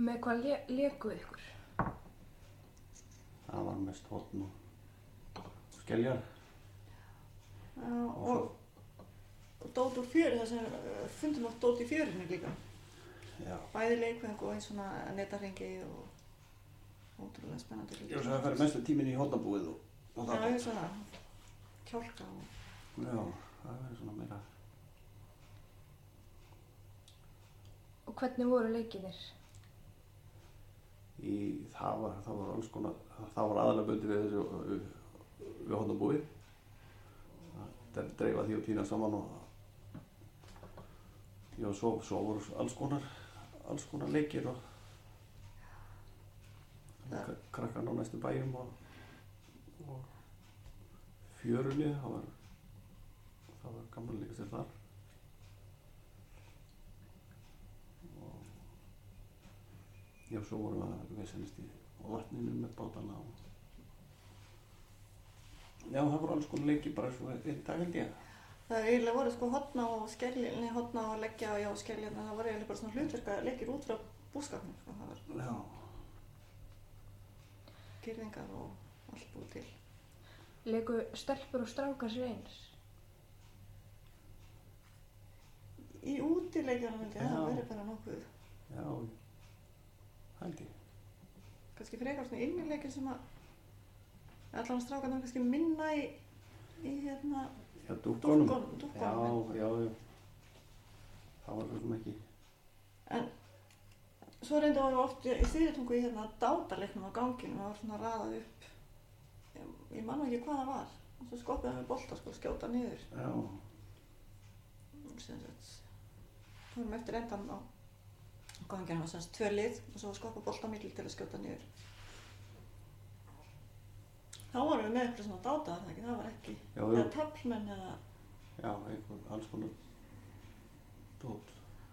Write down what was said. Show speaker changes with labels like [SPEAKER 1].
[SPEAKER 1] Með hvað lékuð ykkur?
[SPEAKER 2] Það var mest horn og skeljar.
[SPEAKER 3] Já, og dót úr fjöru, það sem fundum átt dót í fjörunni líka.
[SPEAKER 2] Já.
[SPEAKER 3] Bæði leikfeng og eins svona netahringi og ótrúlega spennandi líka.
[SPEAKER 2] Já, það færi mestu tíminn í hornabúið og það.
[SPEAKER 3] Já, ég svona kjálka og...
[SPEAKER 2] Já, það verður svona meira.
[SPEAKER 1] Og hvernig voru leikirnir?
[SPEAKER 2] Það var alls konar, það var aðalega bundið við hornabúið. Það dreifa því og tína saman og já, svo voru alls konar leikir og krakkan á næstu bæjum og fjörunni, það var gaman að leika sér þar. Og já, svo vorum við að vesenast í vatninu með bátana og já, það voru alls konar leikir bara svo einn dag held ég.
[SPEAKER 3] Það eiginlega voru sko hotna og leggja og skelja, það voru eiginlega bara svona hlutverka leikir út frá búskapnum, sko. Það var
[SPEAKER 2] Já.
[SPEAKER 3] girðingar og allt búið til.
[SPEAKER 1] Leiku stelpur og strákar sér eins?
[SPEAKER 3] Í útileikjunum myndi
[SPEAKER 2] Já.
[SPEAKER 3] það verið bara nokkuð.
[SPEAKER 2] Já, held ég.
[SPEAKER 3] Kannski frekar svona innileikir sem að allan strákarnir kannski minna í hérna
[SPEAKER 2] Já, dúkkunum.
[SPEAKER 3] dúkkunum.
[SPEAKER 2] Já. Það var svo sem ekki.
[SPEAKER 3] En svo reyndum við oft í Þýritungu í hérna dátaleiknum á ganginum, það var svona raðað upp. Ég man ekki hvað það var. Og svo skoppiðum við bolta, sko, skjóta niður.
[SPEAKER 2] Já.
[SPEAKER 3] Fórum eftir endan á ganginum, það var semst 2 lið og svo skoppa bolta á milli til að skjóta niður. Þá vorum við með eitthvað svona dáta, það var ekki,
[SPEAKER 2] Já,
[SPEAKER 3] eða taflmenn eða...
[SPEAKER 2] Já, alls konar dót.